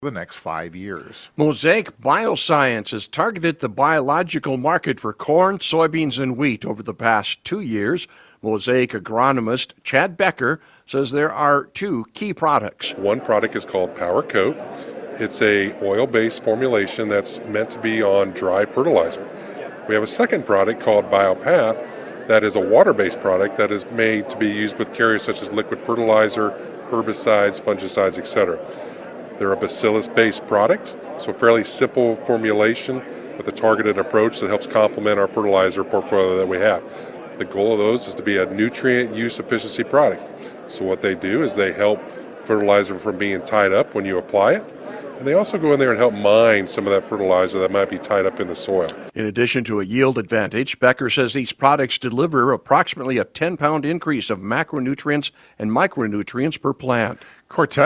the next 5 years. Mosaic Bioscience has targeted the biological market for corn, soybeans, and wheat over the past 2 years. Mosaic agronomist Chad Becker says there are two key products. One product is called Power Coat. It's a oil-based formulation that's meant to be on dry fertilizer. We have a second product called BioPath that is a water-based product that is made to be used with carriers such as liquid fertilizer, herbicides, fungicides, etc. They're a bacillus-based product, so fairly simple formulation with a targeted approach that helps complement our fertilizer portfolio that we have. The goal of those is to be a nutrient use efficiency product. So what they do is they help fertilizer from being tied up when you apply it, and they also go in there and help mine some of that fertilizer that might be tied up in the soil. In addition to a yield advantage, Becker says these products deliver approximately a 10-pound increase of macronutrients and micronutrients per plant. Cortez